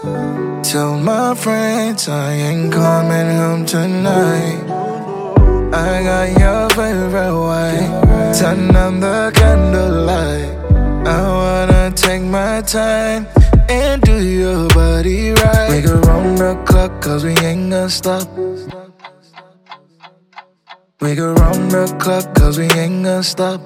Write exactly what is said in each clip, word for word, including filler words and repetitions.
Tell my friends I ain't coming home tonight. I got your favorite wine. Turn on the candlelight. I wanna take my time and do your body right. We go round the clock cause we ain't gonna stop. We go round the clock cause we ain't gonna stop.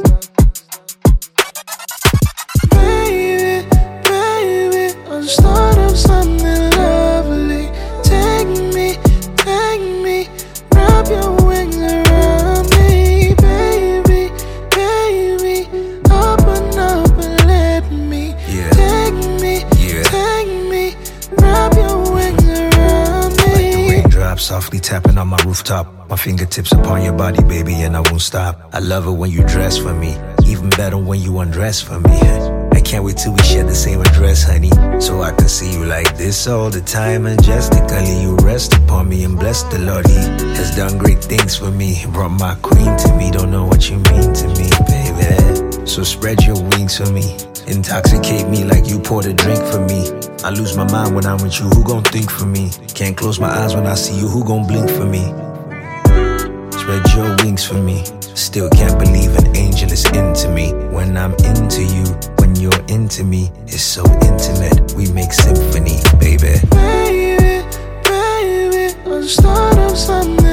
Baby, baby, I'll start up something lovely. Take me, take me, wrap your wings around me. Baby, baby, open up and let me. Yeah. Take me, Yeah. take me, wrap your wings around me. Like the raindrops softly tapping on my rooftop. My fingertips upon your body, baby, and I won't stop. I love it when you dress for me, even better when you undress for me. I can't wait till we share the same address, honey, so I can see you like this all the time. Majestically, you rest upon me and bless the Lord. He has done great things for me, brought my queen to me. Don't know what you mean to me, baby. So spread your wings for me, intoxicate me like you poured a drink for me. I lose my mind when I'm with you, who gon' think for me? Can't close my eyes when I see you, who gon' blink for me? Spread your wings for me. Still can't believe an angel is into me. When I'm into you, when you're into me, it's so intimate. We make symphony, baby. Baby, baby, I'll start up something